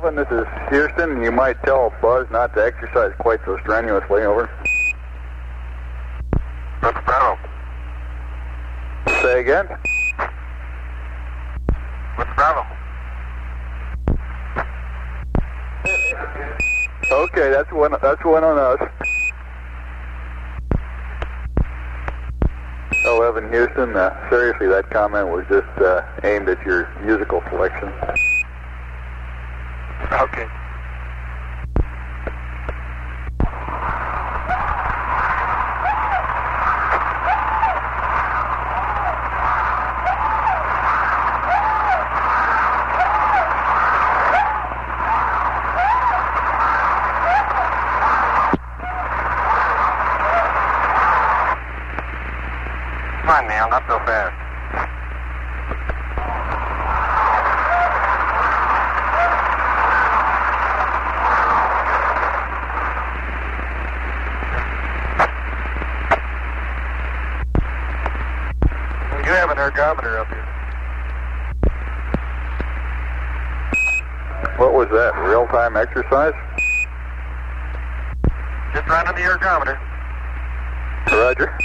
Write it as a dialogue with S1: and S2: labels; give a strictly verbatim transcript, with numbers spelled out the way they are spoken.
S1: eleven, this is Houston. You might tell Buzz not to exercise quite so strenuously. Over.
S2: That's Bravo.
S1: Say again?
S2: What's Bravo?
S1: Okay, that's one, that's one on us. eleven Houston, uh, seriously, that comment was just uh, aimed at your musical selection.
S2: Okay. Come on, Neil, not so fast. You have an ergometer up here.
S1: What was that, real-time exercise?
S2: Just running the ergometer.
S1: Roger.